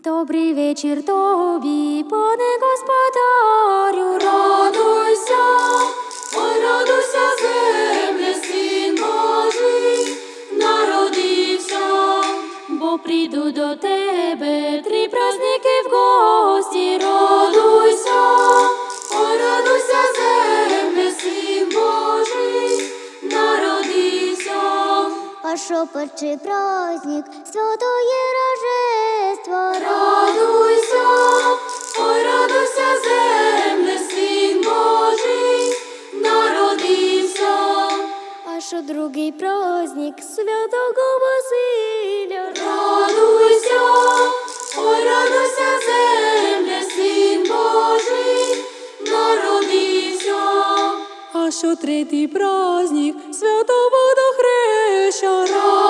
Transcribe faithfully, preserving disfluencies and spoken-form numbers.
Добрий вечір тобі, пане господарю, Радуйся, ой, радуйся, земле, син Божий народився. бо прийду до тебе три праздники в гості. Радуйся, ой, радуйся, земле, син Божий народився. А що перший праздник, святоє рождество. Радуйся, ой, радуйся, земле, син Божий народився. А що другий праздник святого Василя. Радуйся, ой, радуйся, земле, син Божий народився. А що третій праздник святого Водохреща.